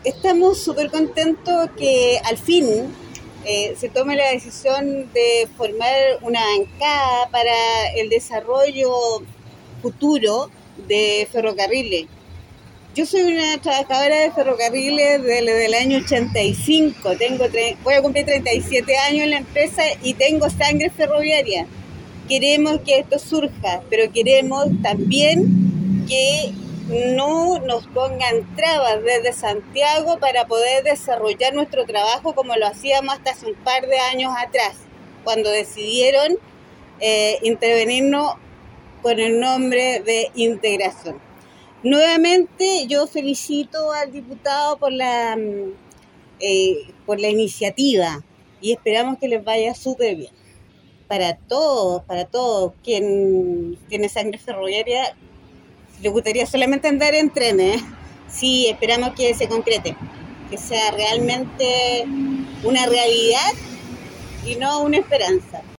Estamos súper contentos que al fin se tome la decisión de formar una bancada para el desarrollo futuro de ferrocarriles. Yo soy una trabajadora de ferrocarriles desde el año 85, voy a cumplir 37 años en la empresa y tengo sangre ferroviaria. Queremos que esto surja, pero queremos también que no nos pongan trabas desde Santiago para poder desarrollar nuestro trabajo como lo hacíamos hasta hace un par de años atrás, cuando decidieron intervenirnos con el nombre de integración. Nuevamente yo felicito al diputado por la iniciativa y esperamos que les vaya súper bien. Para todos, quien tiene sangre ferroviaria, le gustaría solamente andar en trenes. Sí, esperamos que se concrete, que sea realmente una realidad y no una esperanza.